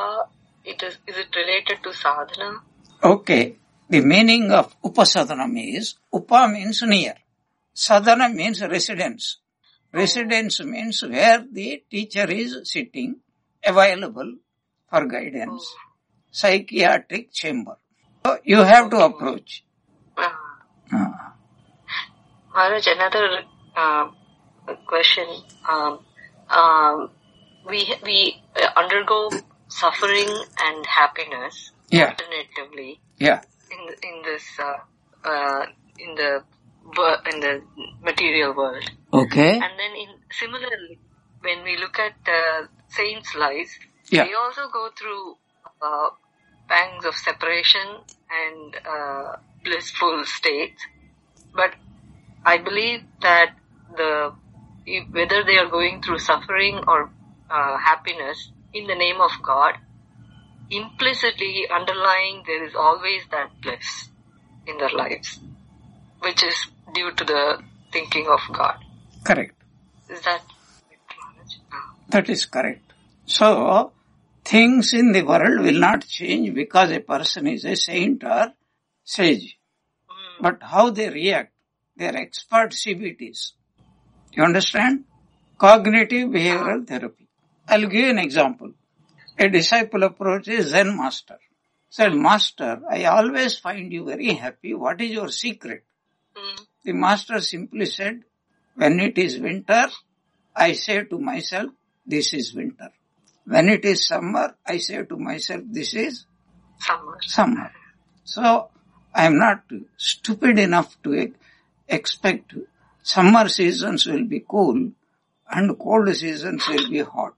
upa, is it related to sadhana? Okay. The meaning of upasadhanam is, upa means near. Sadhana means residence. Residence means where the teacher is sitting, available for guidance. Psychiatric chamber. So you have to approach. Maharaj, another question. We undergo suffering and happiness alternatively. Yeah. In the material world. Okay. And then similarly, when we look at saints' lives, they also go through pangs of separation and blissful states. But I believe that whether they are going through suffering or happiness in the name of God, implicitly underlying there is always that bliss in their lives, which is due to the thinking of God. Correct. Is that That is correct. So, things in the world will not change because a person is a saint or sage. But how they react, they are expert CBTs. You understand? Cognitive behavioral therapy. I'll give you an example. A disciple approaches Zen master. Said, Master, I always find you very happy. What is your secret? The master simply said, when it is winter, I say to myself, this is winter. When it is summer, I say to myself, this is summer. So, I am not stupid enough to expect summer seasons will be cool and cold seasons will be hot.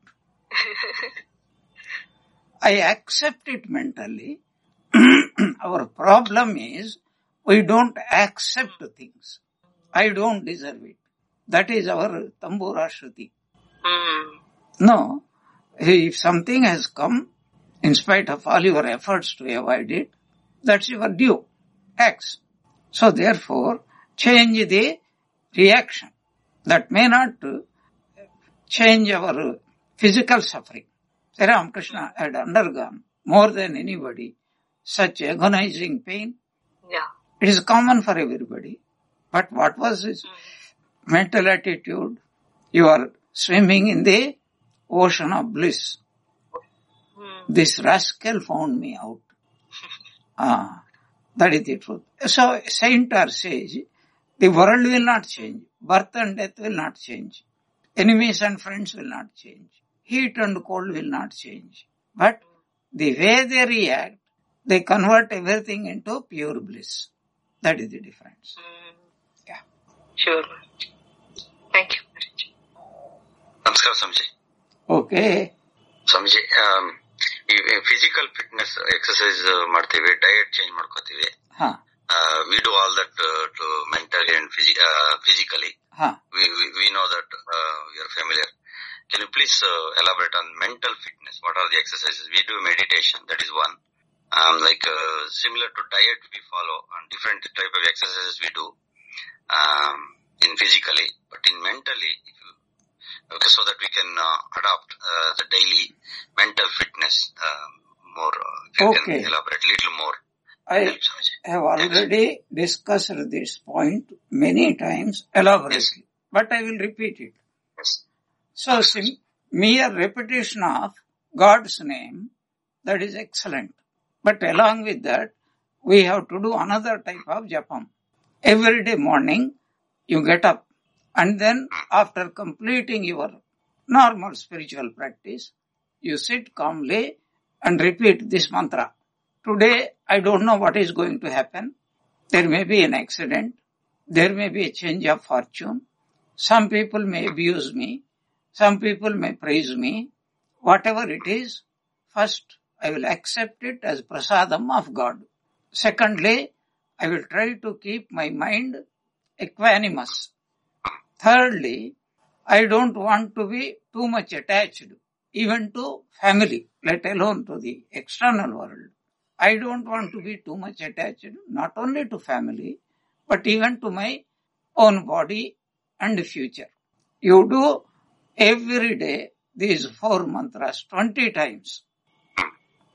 I accept it mentally. Our problem is we don't accept things. I don't deserve it. That is our Tambura Shruti. No, if something has come, in spite of all your efforts to avoid it, that's your due. X. So therefore, change the reaction. That may not change our physical suffering. Sri Ramakrishna had undergone more than anybody such agonizing pain. Yeah. It is common for everybody. But what was his mental attitude? You are swimming in the ocean of bliss. This rascal found me out. That is the truth. So, saint or sage, the world will not change. Birth and death will not change. Enemies and friends will not change. Heat and cold will not change. But the way they react, they convert everything into pure bliss. That is the difference. Yeah. Sure. Thank you. Namaskar, Swamiji. Okay. Swamiji, physical fitness exercise ಮಾಡ್ತೀವಿ, diet change ಮಾಡ್ಕೋತೀವಿ. We do all that to mentally and physically. We know that you're familiar. Can you please elaborate on mental fitness? What are the exercises? We do meditation, that is one. Similar to diet we follow, and different type of exercises we do in physically, but in mentally, so that we can adopt the daily mental fitness more. If you can elaborate a little more. I have already discussed this point many times elaborately, but I will repeat it. Yes. So, mere repetition of God's name, that is excellent. But along with that, we have to do another type of japam. Every day morning, you get up, and then after completing your normal spiritual practice, you sit calmly and repeat this mantra. Today, I don't know what is going to happen. There may be an accident. There may be a change of fortune. Some people may abuse me. Some people may praise me. Whatever it is, first, I will accept it as prasadam of God. Secondly, I will try to keep my mind equanimous. Thirdly, I don't want to be too much attached, even to family, let alone to the external world. I don't want to be too much attached, not only to family, but even to my own body and future. You do every day these 4 mantras 20 times.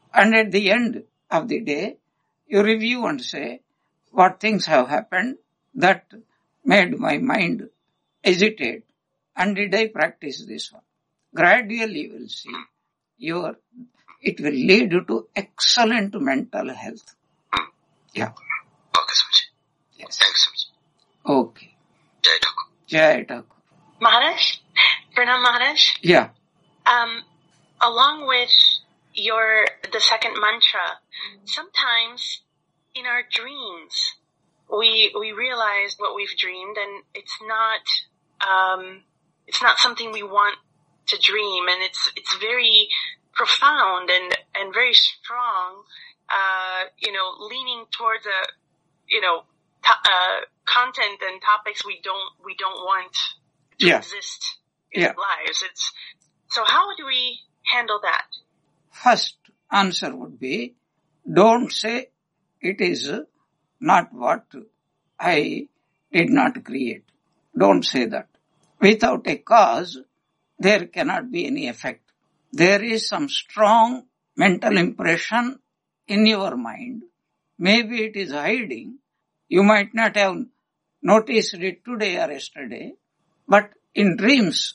And at the end of the day, you review and say, what things have happened that made my mind hesitate, and did I practice this one? Gradually you will see it will lead you to excellent mental health. Yeah. Okay, Swamiji. Yes. Thanks, Swamiji. Okay. Jai Thakur. Jai Thakur. Maharaj? Pranam Maharaj? Yeah. Along with the second mantra, sometimes in our dreams, we realize what we've dreamed, and it's not something we want to dream, and it's very profound and very strong, leaning towards content and topics we don't want to exist in our lives. So how do we handle that? First answer would be, don't say it is not what I did not create. Don't say that. Without a cause, there cannot be any effect. There is some strong mental impression in your mind. Maybe it is hiding. You might not have noticed it today or yesterday, but in dreams,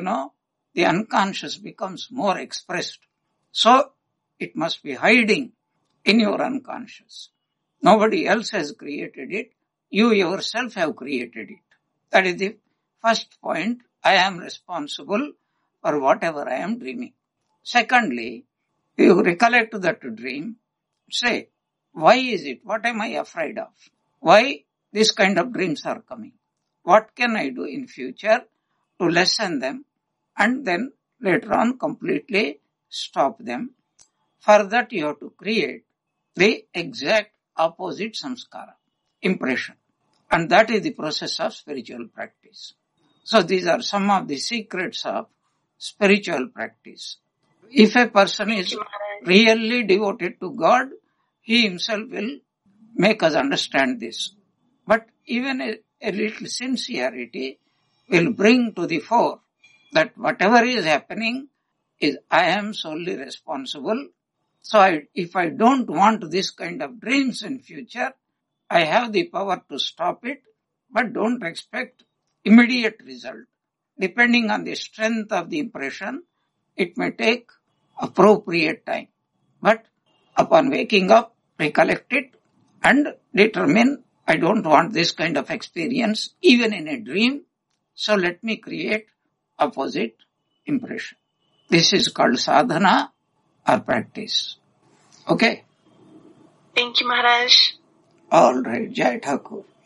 the unconscious becomes more expressed. So, it must be hiding in your unconscious. Nobody else has created it. You yourself have created it. That is the first point. I am responsible for whatever I am dreaming. Secondly, you recollect that dream, say, why is it? What am I afraid of? Why this kind of dreams are coming? What can I do in future to lessen them, and then later on completely stop them? For that you have to create the exact opposite samskara, impression. And that is the process of spiritual practice. So these are some of the secrets of spiritual practice. If a person is really devoted to God, he himself will make us understand this. But even a little sincerity will bring to the fore that whatever is happening is I am solely responsible. So if I don't want this kind of dreams in future, I have the power to stop it, but don't expect immediate result. Depending on the strength of the impression, it may take appropriate time. But upon waking up, recollect it and determine, I don't want this kind of experience even in a dream, so let me create opposite impression. This is called sadhana or practice. Okay? Thank you, Maharaj. All right, Jai Thakur.